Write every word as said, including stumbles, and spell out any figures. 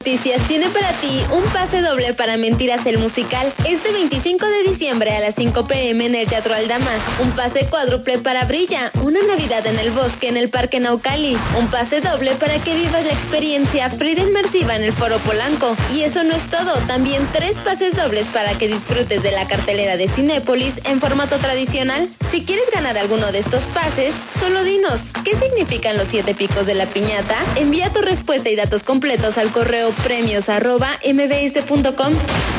Noticias tiene para ti un pase doble para Mentiras el musical este veinticinco de diciembre a las cinco pe eme en el Teatro Aldama. Un pase cuádruple para Brilla, una Navidad en el bosque en el Parque Naucali. Un pase doble para que vivas la experiencia Frida inmersiva en el Foro Polanco. Y eso no es todo, también tres pases dobles para que disfrutes de la cartelera de Cinépolis en formato tradicional. Si quieres ganar alguno de estos pases, solo dinos, ¿qué significan los siete picos de la piñata? Envía tu respuesta y datos completos al correo premios arroba embs punto com.